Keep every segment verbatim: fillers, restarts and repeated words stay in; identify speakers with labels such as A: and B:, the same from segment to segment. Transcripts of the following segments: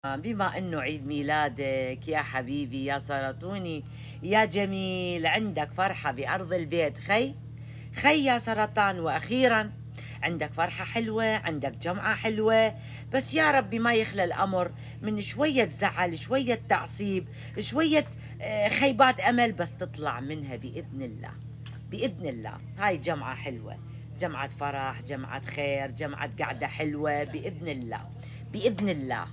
A: بما انه عيد ميلادك يا حبيبي يا سرطوني يا جميل، عندك فرحة بأرض البيت خي خي يا سرطان. وأخيرا عندك فرحة حلوة، عندك جمعة حلوة، بس يا ربي ما يخلى الأمر من شوية زعل، شوية تعصيب، شوية آه، خيبات أمل، بس تطلع منها بإذن الله. بإذن الله هاي جمعة حلوة، جمعة فرح، جمعة خير، جمعة قعدة حلوة بإذن الله. بإذن الله.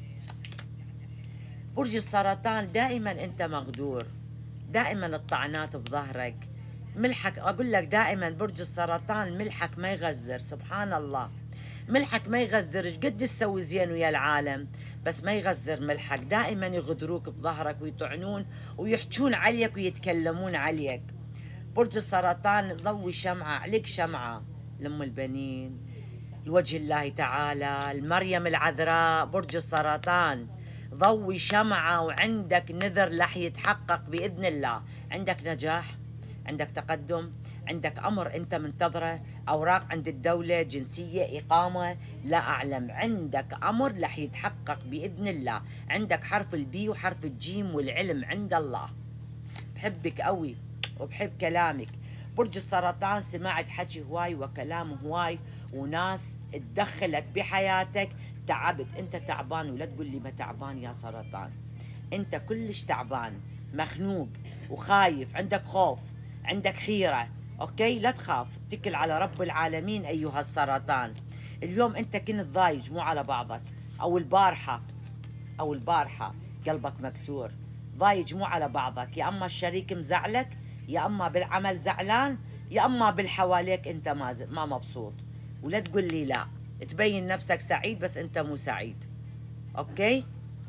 A: برج السرطان دائما انت مغدور، دائما الطعنات بظهرك، ملحك اقول لك دائما برج السرطان ملحك ما يغزر، سبحان الله. ملحك ما يغزر، ايش قد تسوي زين ويا العالم بس ما يغزر ملحك، دائما يغدروك بظهرك ويطعنون ويحجون عليك ويتكلمون عليك. برج السرطان ضوي شمعة عليك، شمعة لأم البنين، لوجه الله تعالى، المريم العذراء. برج السرطان ضوي شمعة وعندك نذر رح يتحقق بإذن الله. عندك نجاح، عندك تقدم، عندك أمر أنت منتظره، أوراق عند الدولة، جنسية، إقامة، لا أعلم. عندك أمر رح يتحقق بإذن الله. عندك حرف البي وحرف الجيم والعلم عند الله. بحبك قوي وبحب كلامك. برج السرطان سمعت حكي هواي وكلام هواي وناس تدخلت بحياتك، تعبت. انت تعبان ولا تقول لي ما تعبان يا سرطان، انت كلش تعبان، مخنوق وخايف، عندك خوف، عندك حيرة. اوكي، لا تخاف، اتكل على رب العالمين ايها السرطان. اليوم انت كنت ضايج مو على بعضك، او البارحة او البارحة قلبك مكسور، ضايج مو على بعضك، يا اما الشريك مزعلك، يا اما بالعمل زعلان، يا اما بالحواليك انت ما ما مبسوط. ولا تقول لي لا، تبين نفسك سعيد بس انت مو سعيد. اوكي،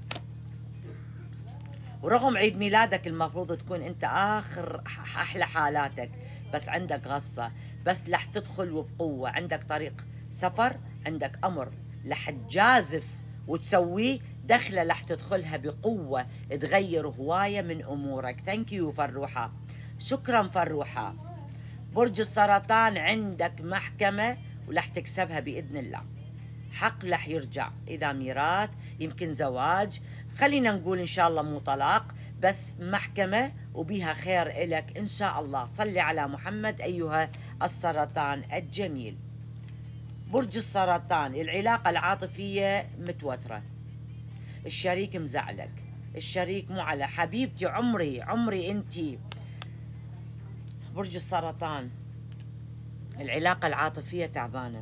A: ورغم عيد ميلادك المفروض تكون انت اخر احلى حالاتك، بس عندك غصة، بس رح تدخل وبقوة. عندك طريق سفر، عندك امر رح تجازف وتسويه، دخلة رح تدخلها بقوة، تغير هواية من امورك. ثانك يو فروحة، شكرا فروحة. برج السرطان عندك محكمة ورح تكسبها بإذن الله. حق رح يرجع، إذا ميراث يمكن زواج، خلينا نقول إن شاء الله مو طلاق، بس محكمة وبيها خير إلك إن شاء الله. صلي على محمد أيها السرطان الجميل. برج السرطان العلاقة العاطفية متوترة، الشريك مزعلك، الشريك مو على حبيبتي، عمري عمري أنتي. برج السرطان العلاقة العاطفية تعبانة،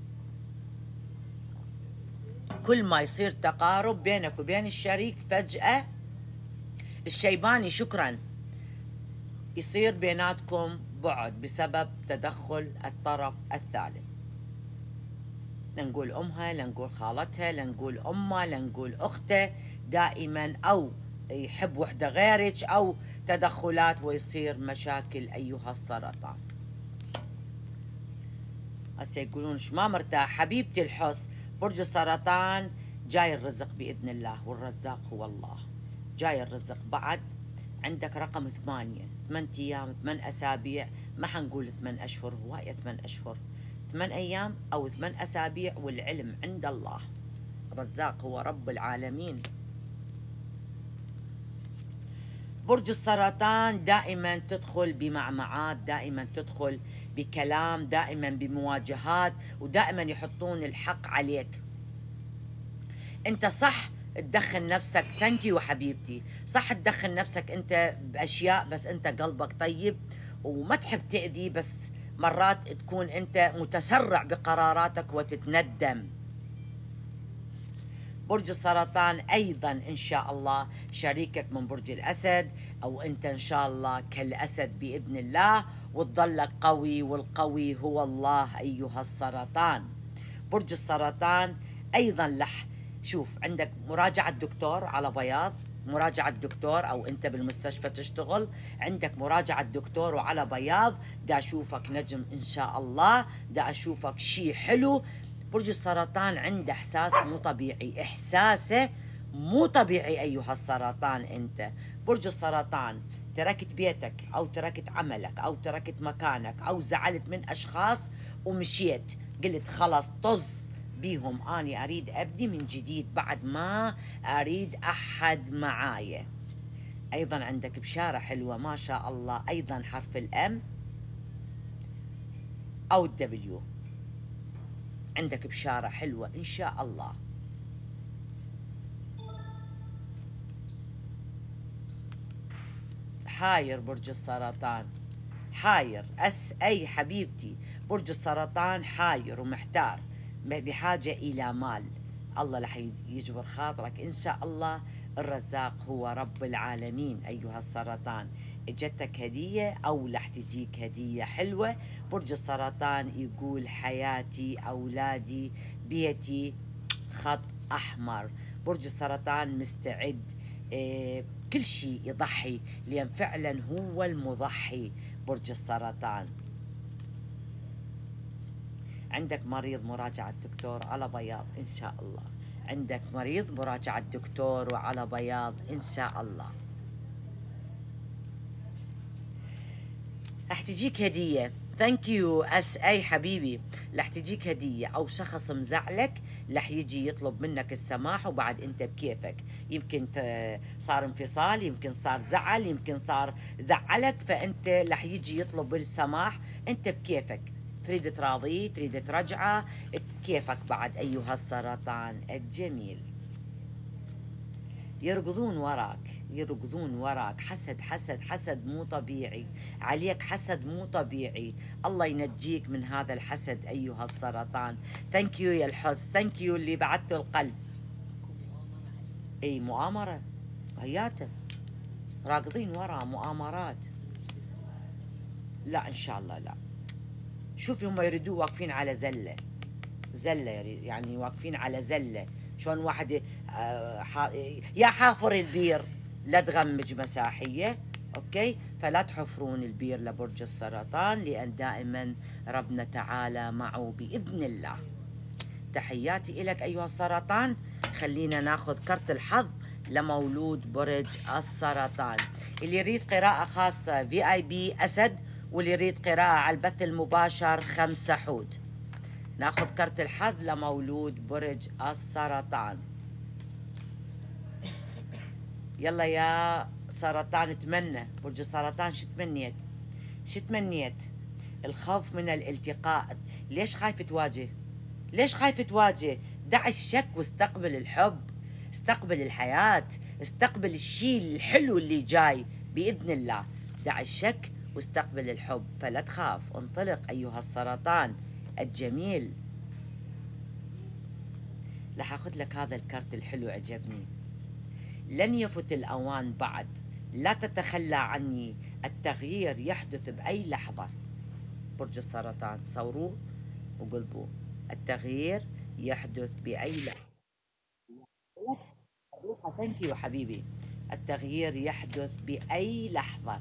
A: كل ما يصير تقارب بينك وبين الشريك فجأة الشيباني شكرا يصير بيناتكم بعد بسبب تدخل الطرف الثالث. لنقول أمها، لنقول خالتها، لنقول أمه، لنقول أخته، دائما أو يحب وحدة غيرك أو تدخلات ويصير مشاكل أيها السرطان. هسه يقولون شو ما مرتاح حبيبتي الحس. برج السرطان جاي الرزق بإذن الله، والرزاق هو الله. جاي الرزق بعد. عندك رقم ثمانية، ثمان أيام، ثمان أسابيع، ما حنقول ثمان أشهر، هواية ثمان أشهر، ثمان أيام أو ثمان أسابيع، والعلم عند الله. الرزاق هو رب العالمين. برج السرطان دائما تدخل بمعمعات، دائما تدخل بكلام، دائما بمواجهات، ودائما يحطون الحق عليك. انت صح تدخل نفسك، ثانك يو حبيبتي، صح تدخل نفسك انت باشياء، بس انت قلبك طيب وما تحب تأذي، بس مرات تكون انت متسرع بقراراتك وتتندم. برج السرطان أيضا إن شاء الله شريكك من برج الأسد، أو أنت إن شاء الله كالأسد بإذن الله، وتظلك قوي، والقوي هو الله أيها السرطان. برج السرطان أيضا لح شوف عندك مراجعة دكتور على بياض، مراجعة دكتور، أو أنت بالمستشفى تشتغل عندك مراجعة دكتور وعلى بياض، دا أشوفك نجم إن شاء الله، دا أشوفك شيء حلو. برج السرطان عنده إحساس مو طبيعي، إحساسه مو طبيعي أيها السرطان. أنت برج السرطان تركت بيتك أو تركت عملك أو تركت مكانك أو زعلت من أشخاص ومشيت، قلت خلاص طز بيهم أني أريد أبدي من جديد بعد ما أريد أحد معايا. أيضا عندك بشارة حلوة ما شاء الله، أيضا حرف الأم أو الدبليو، عندك بشارة حلوة إن شاء الله. حاير برج السرطان، حاير اس اي حبيبتي، برج السرطان حاير ومحتار، بحاجة إلى مال. الله رح يجبر خاطرك إن شاء الله. الرزاق هو رب العالمين أيها السرطان. اجتك هدية أو رح تجيك هدية حلوة. برج السرطان يقول حياتي، أولادي، بيتي، خط أحمر. برج السرطان مستعد إيه كل شيء يضحي، لأن فعلا هو المضحي. برج السرطان عندك مريض مراجعة دكتور على بياض إن شاء الله، عندك مريض مراجعة دكتور وعلى بياض إن شاء الله. رح تجيك هدية. ثانك يو اس اي حبيبي. رح تجيك هدية او شخص مزعلك رح يجي يطلب منك السماح، وبعد انت بكيفك. يمكن صار انفصال، يمكن صار زعل، يمكن صار زعلك، فانت رح يجي يطلب السماح، انت بكيفك. تريد تراضيه، تريد ترجعه، بكيفك بعد ايها السرطان الجميل. يركضون وراك، يركضون وراك. حسد حسد حسد مو طبيعي عليك، حسد مو طبيعي. الله ينجيك من هذا الحسد أيها السرطان. ثانك يو يا الحس، ثانك يو اللي بعته القلب. اي مؤامرة هياته، راكضين ورا مؤامرات. لا إن شاء الله لا. شوفي هم يريدوا واقفين على زلة، زلة يعني واقفين على زلة. شلون واحد يا حافر البير لا تغمج مساحية، اوكي؟ فلا تحفرون البير لبرج السرطان، لأن دائما ربنا تعالى معه بإذن الله. تحياتي إلك أيها السرطان. خلينا ناخذ كرت الحظ لمولود برج السرطان. اللي يريد قراءة خاصة في اي بي أسد، واللي يريد قراءة على البث المباشر خمسة حود. ناخذ كرت الحظ لمولود برج السرطان. يلا يا سرطان تمنى. برج السرطان شو تمنيت؟ شو تمنيت؟ الخوف من الالتقاء. ليش خايف تواجه؟ ليش خايف تواجه؟ دع الشك واستقبل الحب، استقبل الحياة، استقبل الشيء الحلو اللي جاي بإذن الله. دع الشك واستقبل الحب، فلا تخاف، انطلق أيها السرطان الجميل. رح أخذ لك هذا الكارت الحلو، عجبني. لن يفت الأوان بعد، لا تتخلى عني، التغيير يحدث بأي لحظة. برج السرطان صوروه وقلبوه، التغيير يحدث بأي لحظة. ثانك يو حبيبي. التغيير يحدث بأي لحظة.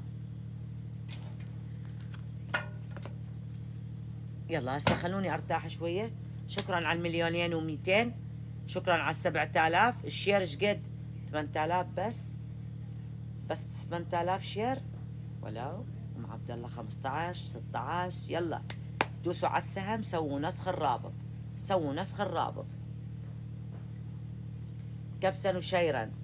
A: يلا هسه خلوني ارتاح شوية. شكرا على المليونين ومئتين، شكرا على السبعة آلاف. الشير ايش قد؟ ثمانية آلاف بس، بس ثمانية آلاف شير ولو. ام عبد الله خمسة عشر ستة عشر. يلا دوسوا على السهم، سووا نسخ الرابط، سووا نسخ الرابط. كبسا وشيرا.